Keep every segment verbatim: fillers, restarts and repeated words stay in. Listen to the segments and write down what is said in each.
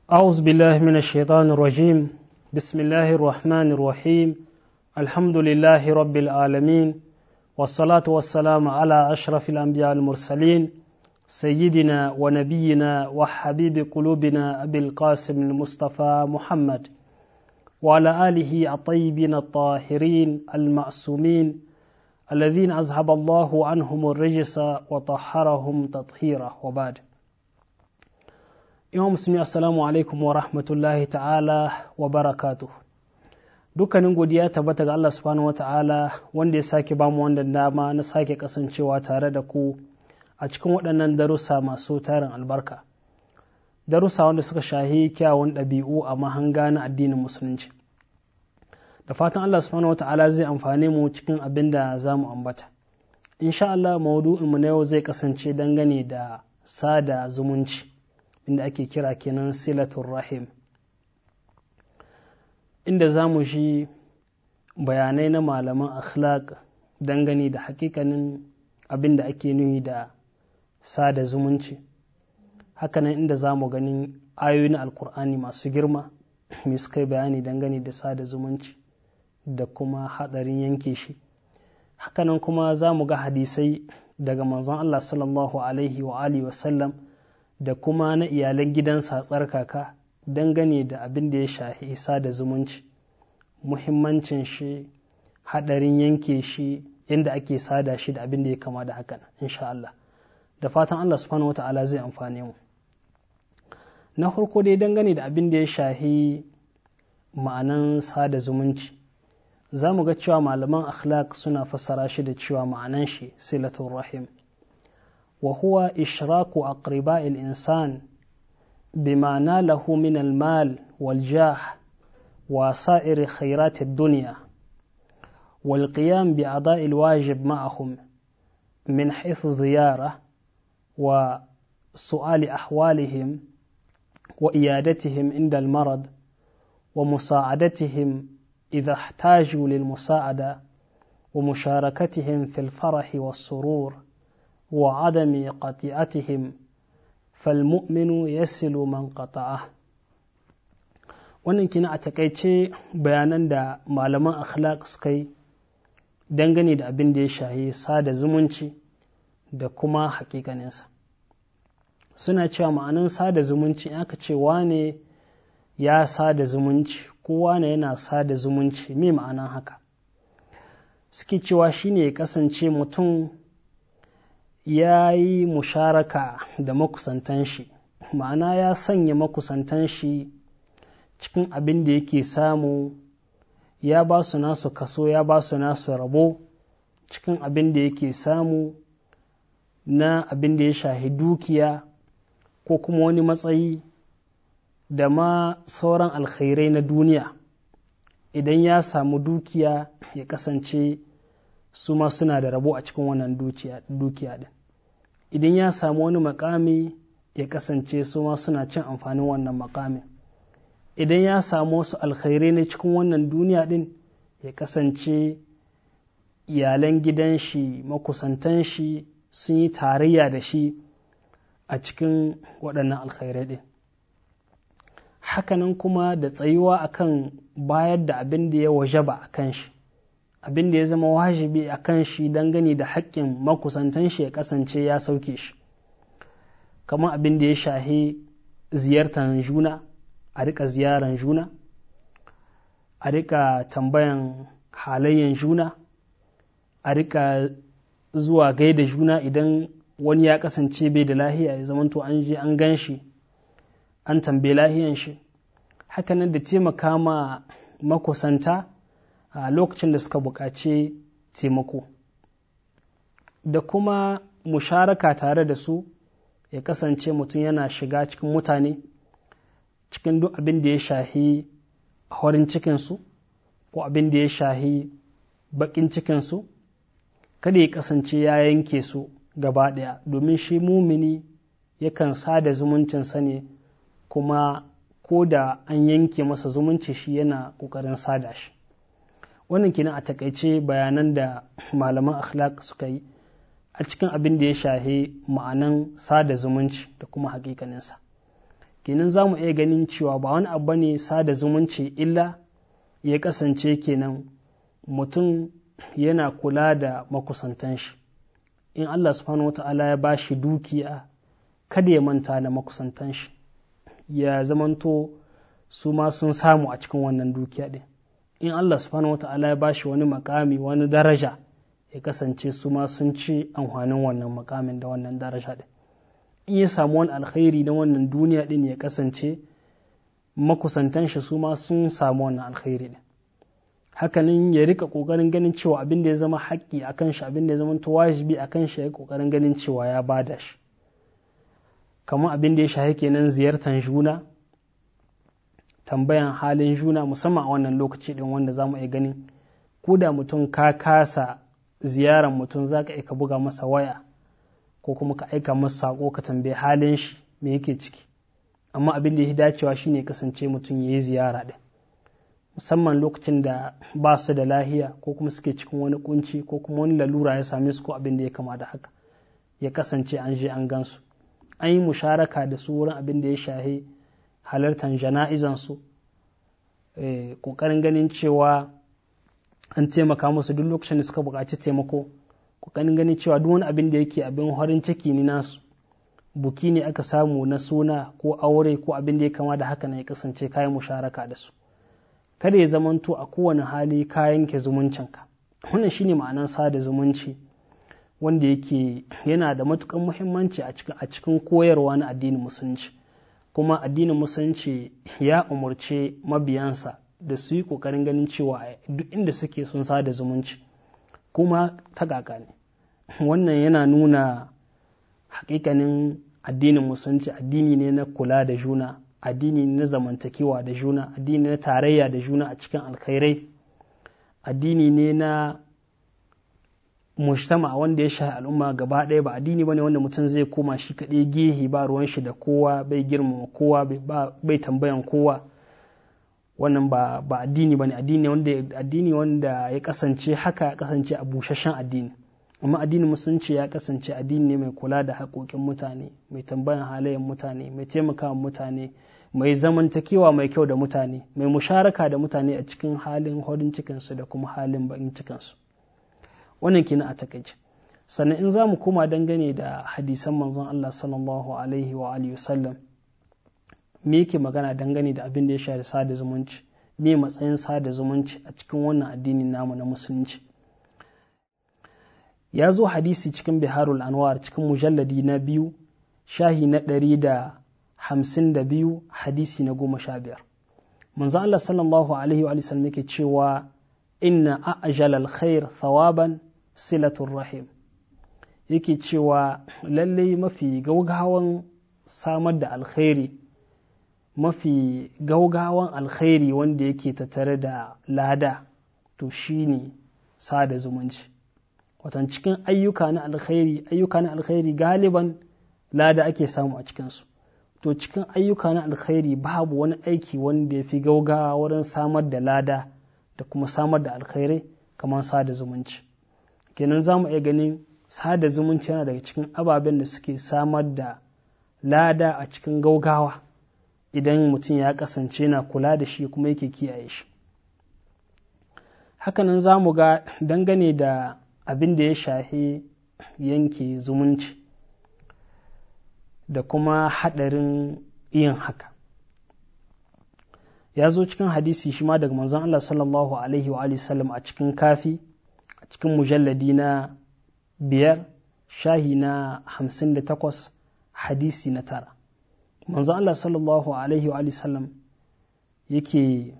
أعوذ بالله من الشيطان الرجيم بسم الله الرحمن الرحيم الحمد لله رب العالمين والصلاة والسلام على أشرف الأنبياء المرسلين سيدنا ونبينا وحبيب قلوبنا أبي القاسم المصطفى محمد وعلى آله الطيبين الطاهرين المعصومين الذين أذهب الله عنهم الرجس وطهرهم تطهيرا وبعد. Imam Musulmi assalamu alaikum wa rahmatullahi ta'ala wa barakatuh. Dukkanin godiya tabbata ga Allah subhanahu wa ta'ala wanda ya sake bamu wannan dama na sake kasancewa tare da ku a cikin waɗannan darussa masu tarin albarka. Darussa wanda suka shahi kyawun ɗabi'u a mahanga na addinin musulunci. Da fatan Allah subhanahu wa ta'ala zai amfane mu cikin abin da za mu ambata. Insha Allah maudu'inmu na yau zai kasance dangane da sada zumunci. Inda ake kira kenan silatul rahim, inda za mu shi bayanai na malaman akhlaq dangane da hakikanin abin da ake nuni da sada zumunci. Hakanan inda za mu ganin ayoyi na alkur'ani masu girma mai suka yi bayani dangane da sada zumunci da kuma hadarin yanke shi. Hakanan kuma za mu ga hadisai daga manzon Allah sallallahu alaihi wa alihi wasallam da kuma na iyalan gidansa tsarkaka dangane da abin da ya shahi isa da zumunci, muhimmancin shi, haɗarin yanke shi, yadda ake sada shi da abin da ya kama da hakan, insha Allah. Da fatan Allah subhanahu wa ta'ala zai amfane mu. Na farko dai dangane da abin da ya shahi ma'anan sada zumunci, za mu ga cewa malaman akhlaq suna fassara shi da cewa ma'anan shi silatul rahim. وهو إشراك أقرباء الإنسان بما ناله من المال والجاه وسائر خيرات الدنيا والقيام بأداء الواجب معهم من حيث زيارة وسؤال أحوالهم وإيادتهم عند المرض ومساعدتهم إذا احتاجوا للمساعدة ومشاركتهم في الفرح والسرور وعدم قطيعتهم فالمؤمن يصل من قطعه. Wannan kina a takaice bayanan da malaman akhlaq suka yi dangane da abin da ya shahi sada zumunci da kuma hakikaninsa. Suna cewa ma'anin sada zumunci in aka ce wane ya sada zumunci ko wane yana sada zumunci, me ma'anan haka? Suke cewa shine ya kasance mutum ya yi musharaka da makusantan shi, ma'ana ya sanya makusantan shi cikin abin da yake samu, ya ba su nasu kaso, ya ba su nasu rabo cikin abin da yake samu na abin da ya shahi dukiya ko kuma wani matsayi da ma sauran alkhairai na duniya. Idan ya samu dukiya ya kasance su ma suna da rabo a cikin wannan dukiya din. Idan ya samu wani makami ya kasance su ma suna cin amfanin wannan makamin. Idan ya samu wasu alkhairai na cikin wannan duniya din ya kasance iyalan gidan shi, makusantan shi sun yi tarayya da shi a cikin waɗannan alkhairai din. Hakanan kuma da tsayuwa akan bayar da abin da ya wajaba a kan shi, abin da ya zama wajibi a kan shi dangane da haƙƙin makusantan shi ya kasance ya sauke shi, kamar abin da ya shahi ziyartar juna, a rika ziyaran juna, a rika tambayan halayyan juna, a rika zuwa gaida juna idan wani ya kasance bai da lahiya ya zamanto an je an gan shi an tambaye lahiyan shi. Hakanan da taimaka ma makusanta a lokacin da suka buƙaci taimako, da kuma musharaka tare da su, ya kasance mutum yana shiga cikin mutane cikin duk abin da ya shahi horin cikinsu ko abin da ya shahi baƙin cikinsu, kada ya kasance ya yanke su gaba ɗaya, domin shi mumini yakan sada zumuncinsa ne, kuma ko da an yanke masa zumunci shi yana ƙoƙarin sada shi. Wannan kenan a takaice bayanan da malaman akhlaq suka yi a cikin abin da ya shahi ma'anan sada zumunci da kuma hakikaninsa. kenan za mu iya ganin cewa ba wani abu ne sada zumunci illa ya kasance kenan mutum yana kula da makusantan shi. In Allah subhanahu wata'ala ya ba shi dukiya, kada ya manta da makusantan shi, ya zamanto su ma sun samu a cikin wannan dukiya ɗin. In Allah subhanahu wata'ala ya ba shi wani makami, wani daraja, ya kasance su ma sun ci amfanin wannan makamin da wannan daraja ɗin. In ya samu wani alkhairi na wannan duniya ɗin, ya kasance makusantan shi su ma sun samu wannan alkhairi ɗin. Hakanan ya rika ƙoƙarin ganin cewa abin da ya zama haƙƙi a kan shi, abin da ya zama wajibi a kan shi, ya ƙoƙarin ganin cewa ya bada shi. Kamar abin da ya shahi kenan ziyartar juna, tambayan halin juna, musamman a wannan lokaci ɗin wanda za mu iya ganin ko da mutum ka kasa ziyarar mutum, za ka ka buga masa waya ko kuma ka aika masa saƙo ka tambaye halin shi me yake ciki. Amma abin da ya dacewa shine ya kasance mutum ya yi ziyara ɗin, musamman lokacin da ba su da lahiya ko kuma suke cikin wani kunci ko kuma wani lalura ya same su ko abin da ya kama da haka, ya kasance an je an gansu, an yi musharaka da su wurin abin da ya shahi halartar jana'izansu, ƙoƙarin ganin cewa an taimaka musu duk lokacin da suka buƙaci taimako, ƙoƙarin ganin cewa duk wani abin da yake abin farin ciki ne nasu, buki ne aka samu na suna ko aure ko abin da ya kama da haka, na ya kasance kayan musharaka da su. Kada ya zamanto a kowane hali ka yanke zumuncinka. Wannan shine ma'anar sada zumunci, wanda yake yana da matuƙar muhimmanci a cikin a cikin koyarwa na addinin musulunci. Kuma addinin musulunci ya umarce mabiyansa da su yi ƙoƙarin ganin cewa duk inda suke sun sada zumunci, kuma ta kaka ne. Wannan yana nuna haƙiƙanin addinin musulunci addini ne na kula da juna, addini na zamantakewa da juna, addini na tarayya da juna a cikin alkhairai, addini ne na mujtama wanda ya shahi al'umma gaba ɗaya. Ba addini bane wanda mutum zai koma shi kaɗai gehe, ba ruwan shi da kowa, bai girmama kowa, bai tambayan kowa. Wannan ba ba addini bane. Addini wanda addini wanda ya kasance haka, ya kasance a busasshen addini. Amma addinin musulunci ya kasance addini ne mai kula da haƙoƙin mutane, mai tambayan halayen mutane, mai taimakawa mutane, mai zamantakewa mai kyau da mutane, mai musharaka da mutane a cikin halin horin cikinsu da kuma halin bakin cikinsu. Wannan kina a takaice. Sannan in za mu koma dangane da hadisan manzon Allah sallallahu alaihi wa alihi wasallam, me yake magana dangane da abin da ya shafi sada zumunci, me matsayin sada zumunci a cikin wannan addinin namu na musulunci. Ya zo hadisi cikin Biharul Anwar cikin mujalladi na biyu, shahi na ɗari da hamsin da biyu, hadisi na goma sha biyar. Manzo Allah sallallahu alaihi wa sallam yake cewa inna a'jal alkhair thawaban silatul rahim. Yake cewa lalle mafi gaugawan samar da alkhairi, mafi gaugawan alkhairi wanda yake tattare da lada, to shine sada zumunci. Watan cikin ayyuka na alkhairi, ayyuka na alkhairi galiban lada ake samu a cikinsu. To cikin ayyuka na alkhairi babu wani aiki wanda ya fi gaugawa wurin samar da lada da kuma samar da alkhairai kamar sada zumunci. Kenan za mu iya ganin sada zumunci yana daga cikin ababen da suke samar da lada a cikin gaugawa idan mutum ya kasance na kula da shi kuma yake kiyaye shi. Hakanan za mu ga dangane da abin da ya shahi yanke zumunci da kuma haɗarin yin haka. Ya zo cikin hadisi shi ma daga manzon Allah sallallahu alaihi wa sallam a cikin kafi, a cikin mujalladi na biyar, shahi na hamsin da takwas, hadisi na tara. Manzon Allah sallallahu alaihi wa sallam yake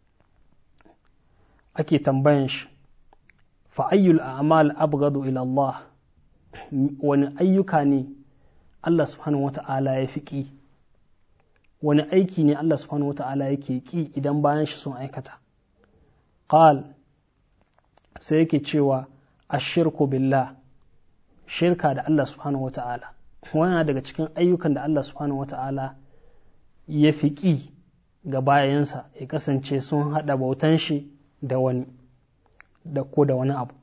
ake tambayan shi, fa'ayyul a'mal abgadu ila Allah, wani ayyuka ne Allah subhanahu wata'ala ya fi ƙi, wani aiki ne Allah subhanahu wata'ala yake ƙi idan bayan shi sun aikata. Qal, sai yake cewa ashirku billah, shirka da Allah subhanahu wata'ala. Wannan daga cikin ayyukan da Allah subhanahu wata'ala ya fi ƙi ga bayansa, ya kasance sun haɗa bautan shi da wani da ko da wani abu.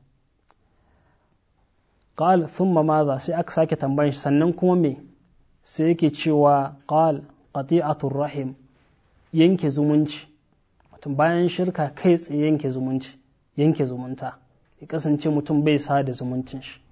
Qal thumma maza, sai aka sake tambayan shi sannan kuma me, sai yake cewa qal qati'atur rahim, yanke zumunci, mutum bayan shirka kai tsaye yanke zumunci, yanke zumunta, ya kasance mutum bai sada zumuncin shi.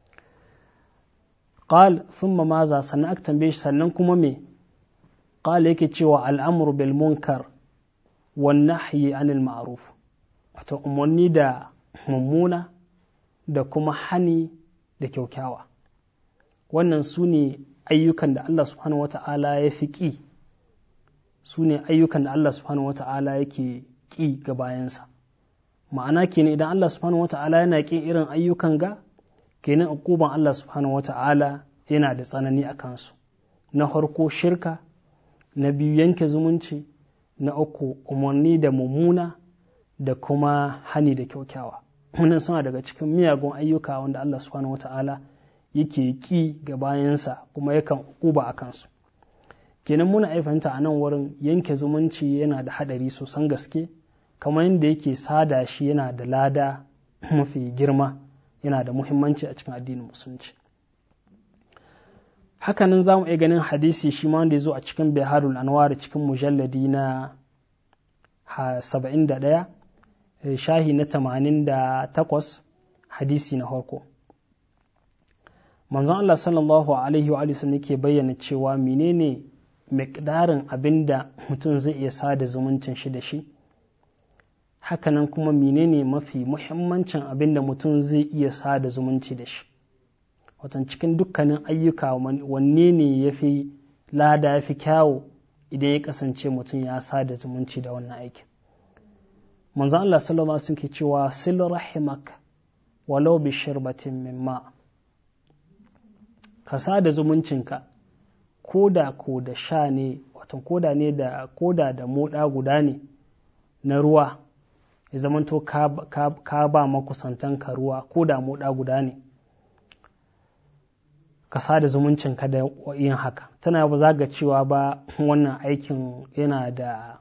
qal thumma maza, sannan aka tambaye shi sannan kuma me? qala yake cewa al'amru bil munkar wan nahyi anil ma'ruf, wato umarni da mummuna da kuma hani da kyaukyawa. Wannan su ne ayyukan da Allah subhanahu wata'ala ya fi ƙi, su ne ayyukan da Allah subhanahu wata'ala yake ƙi ga bayansa. Ma'ana kenan idan Allah subhanahu wata'ala yana ƙin irin ayyukan ga, kenan uquban Allah subhanahu wata'ala yana da tsanani a kansu. Na farko shirka, na biyu yanke zumunci, na uku umarni da mummuna da kuma hani da kyaukyawa. Wannan suna daga cikin miyagun ayyuka wanda Allah subhanahu wata'ala yake ƙi ga bayansa kuma yakan uquba a kansu. Kenan muna aifanta a nan wurin yanke zumunci yana da haɗari sosan gaske, kamar yadda yake sada shi yana da lada mafi girma, yana da muhimmanci a cikin addinin musulunci. Hakanan za mu iya ganin hadisi shi ma wanda ya zo a cikin Biharul Anwar cikin mujalladi na saba'in da ɗaya, shahi na tamanin da takwas, hadisi na farko. Manzon Allah sallallahu alaihi wa sallam yake bayyana cewa menene miqdarin abinda mutum zai iya sada zumuncin shi da shi, hakanan kuma menene mafi muhimmancin abinda mutum zai iya sada zumunci da shi. Watan cikin dukkanin ayyuka wanne ne ya fi lada, ya fi kyawu idan ya kasance mutum ya sada zumunci da wannan aikin. Manzon Allah sallallahu alaihi wasallam ke cewa sil rahimak walau bi shirbatin min ma, ka sada zumuncinka koda ko da sha ne, watan koda ne da koda da moda guda ne na ruwa, ya zamanto ka, ka, ka ba makusantanka ruwa koda moda guda ne, ka sada zumuncinka da yin haka. Tana ba za ga cewa ba wannan aikin yana da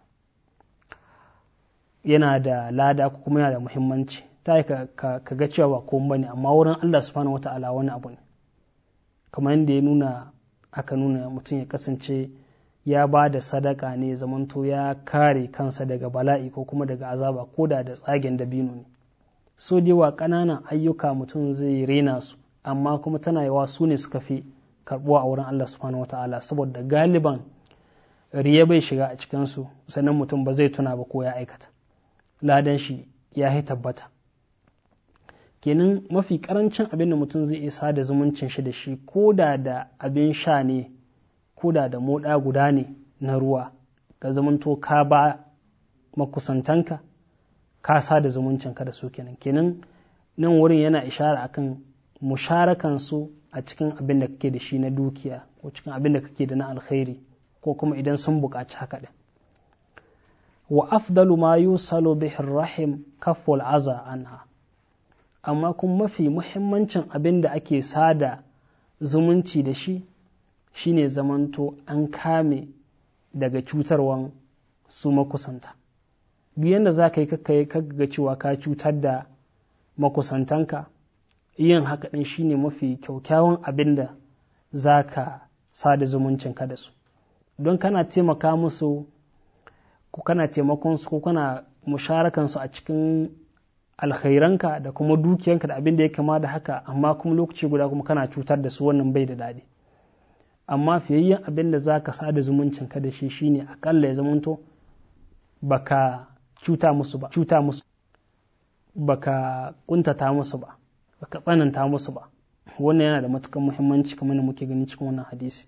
yana da lada ko kuma yana da muhimmanci, ta yi ka, ka, ka ga cewa ba komai bane, amma wurin Allah subhanahu wata'ala wani abu ne. Kamar yadda ya nuna, aka nuna mutum ya kasance ya ba da sadaka ne, zamanto ya kare kansa daga bala'i ko kuma daga azaba ko da da tsagen dabino ne. So dewa ƙananan ayyuka mutum zai rena su, amma kuma tana yawa su ne suka fi karɓuwa a wurin Allah subhanahu wata'ala, saboda galiban riya bai shiga a cikinsu, sannan mutum ba zai tuna ba ko ya aikata, ladan shi ya yi tabbata. Kenan mafi karancin abin da mutum zai isa da zumuncin shi da shi, ko da da abin sha ne, ko da da moda guda ne na ruwa, ka zamanto ka ba makusantanka, ka sa da zumuncinka da su kenan. Kenan nan wurin yana ishara akan musharakan su a cikin abin da kake da shi na dukiya, ko cikin abin da kake da na alkhairi, ko kuma idan sun buƙaci haka din. Wa afdalu ma yusalu bihi rahim kaful aza anha, amma kuma mafi muhimmancin abin da ake sada zumunci da shi shine zamanto an kame daga cutarwan su makusanta. Duk yanda za ka yi kaga cewa ka cutar da makusantanka, yin haka ɗin shine mafi kyaukyawan abin da za ka sada zumuncinka da su, don kana taimaka musu ko kana taimakon su ko kana musharakan su a cikin alkhairanka da kuma dukiyanka da abin da ya kama da haka, amma kuma lokaci guda kuma kana cutar da su, wannan bai da daɗi. Amma fiyayyen abin da za ka sada zumuncinka da shi shine akalla ya zamanto baka cuta musu ba, cuta musu baka kuntata musu ba, baka tsananta musu ba. Wannan yana da matukan muhimmanci kamar da muke gani cikin wannan hadisi.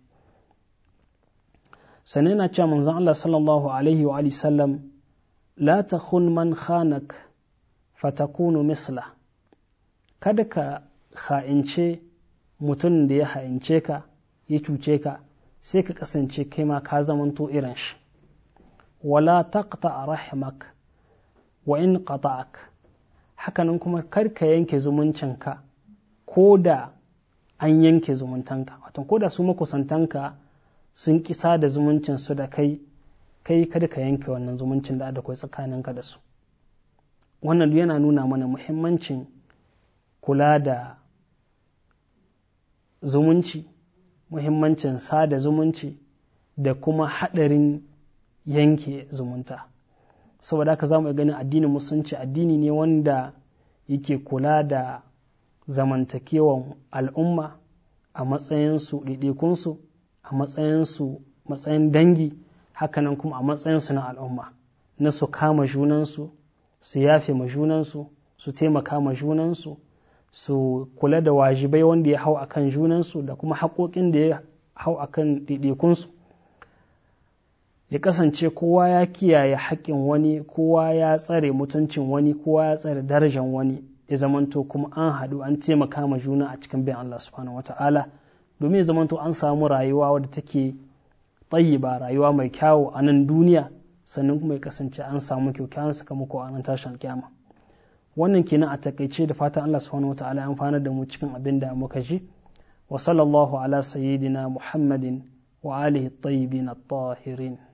Sannan yana cewa manzon Allah sallallahu alaihi wa sallam, la takhun man khanak fatakunu misla, kada ka ha'ince mutum da ya ha'ince ka, ya cuce ka, sai ka kasance kai ma ka zamanto irin shi. Wala taqta rahimak wa in qata'ak, hakanan kuma kar ka yanke zumuncinka ko da an yanke zumuntanka, wato ko da su makusantanka sun kisa da zumuncinsu da kai, kai kada ka yanke wannan zumuncin da akwai tsakaninka da su. Wannan yana nuna mana muhimmancin kula da zumunci, muhimmancin sada zumunci da kuma haɗarin yanke zumunta. Saboda haka za mu ganin addinin musulunci addini ne wanda yake kula da zamantakewan al'umma a matsayinsu ɗaiɗaikunsu, a matsayinsu matsayin dangi, hakanan kuma a matsayinsu na al'umma, na su kama junansu, su yafe ma junansu, su taimaka ma junansu, su kula da wajibai wanda ya hau akan junansu da kuma haƙoƙin da ya hau akan ɗaiɗaikunsu. Ya kasance kowa ya kiyaye haƙƙin wani, kowa ya tsare mutuncin wani, kowa ya tsare darajar wani, ya zamanto kuma an haɗu an taimaka ma juna a cikin bin Allah subhanahu wata'ala, domin ya zamanto an samu rayuwa wadda take tayyiba, rayuwa mai kyawu a nan duniya, sannan kuma ya kasance an samu kyakkyawan sakamako a nan tashin kiyama. Wannan kenan a takaice, da fatan Allah subhanahu wata'ala ya amfana da mu cikin abin da muka ji. Wa sallallahu ala sayyidina Muhammadin wa alihi at-tayyibin at-tahirin.